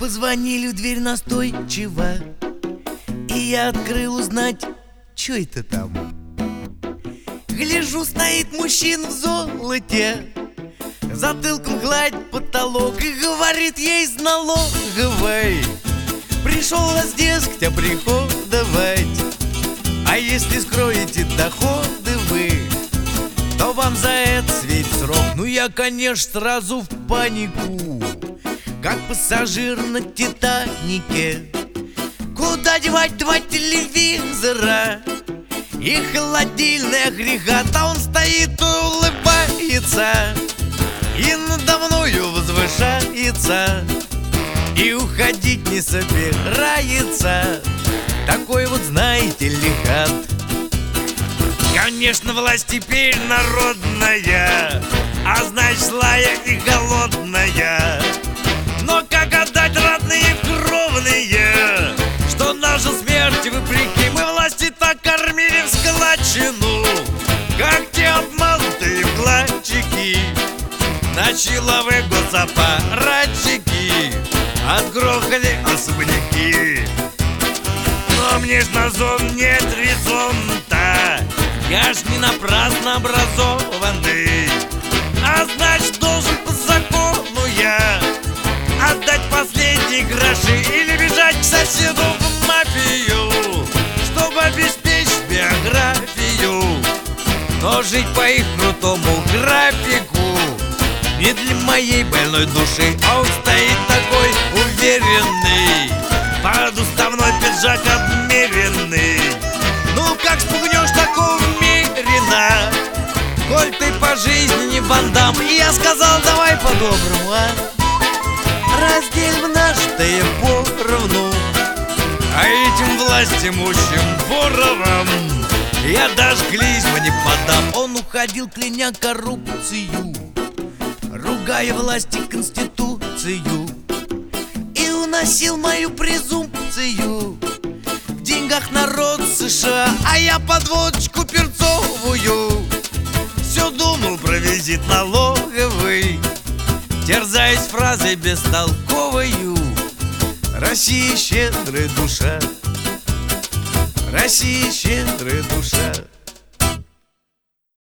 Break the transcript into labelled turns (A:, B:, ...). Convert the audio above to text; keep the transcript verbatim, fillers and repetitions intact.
A: Позвонили в дверь настойчиво, и я открыл узнать, чё это там. Гляжу, стоит мужчина в золоте, затылком гладит потолок и говорит ей из налоговой: пришел вас, дескать, оприходовать, а если скроете доходы вы, то вам за это светит срок. Ну я, конечно, сразу в панику, как пассажир на Титанике. Куда девать два телевизора и холодильный агрегат? А он стоит и улыбается, и надо мною возвышается, и уходить не собирается. Такой вот, знаете ли, гад. Конечно, власть теперь народная, а значит злая и голодная. Но как отдать родные кровные, что нашу смерть вопреки мы власти так кормили в складчину, как те обманутые вкладчики, на силовые госаппаратчики отгрохали особняки. Но мне ж на зон нет резон-то, я ж не напрасно образованный, а значит должен по закону я отдать последние гроши или бежать к соседу в мафию, чтобы обеспечить биографию. Но жить по их крутому графику не для моей больной души. А он стоит такой уверенный, под уставной пиджак обмеренный. Ну как спугнешь такого мерина, коль ты по жизни не Ван Дамм. И я сказал: давай по-доброму, а разделим нажитое поровну, а этим властимущим воровам я даже клизму не подам. Он уходил, кляня коррупцию, ругая власти конституцию, и уносил мою презумпцию в деньгах народ США. А я под водочку перцовую все думал про визит налоговый, терзаясь фразой бестолковою: Россия щедрая душа, Россия щедрая душа.